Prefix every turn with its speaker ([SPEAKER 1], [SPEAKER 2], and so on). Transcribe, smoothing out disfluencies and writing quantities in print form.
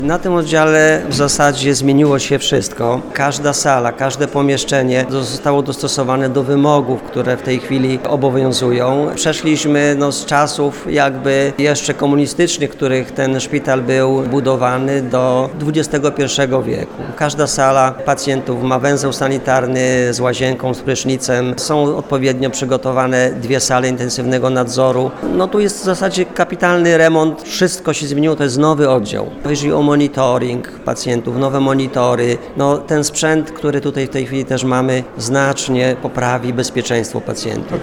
[SPEAKER 1] Na tym oddziale w zasadzie zmieniło się wszystko. Każda sala, każde pomieszczenie zostało dostosowane do wymogów, które w tej chwili obowiązują. Przeszliśmy z czasów jakby jeszcze komunistycznych, w których ten szpital był budowany, do XXI wieku. Każda sala pacjentów ma węzeł sanitarny z łazienką, z prysznicem. Są odpowiednio przygotowane 2 sale intensywnego nadzoru. Tu jest w zasadzie kapitalny remont. Wszystko się zmieniło, to jest nowy oddział. Jeżeli o monitoring pacjentów, nowe monitory, ten sprzęt, który tutaj w tej chwili też mamy, znacznie poprawi bezpieczeństwo pacjentów.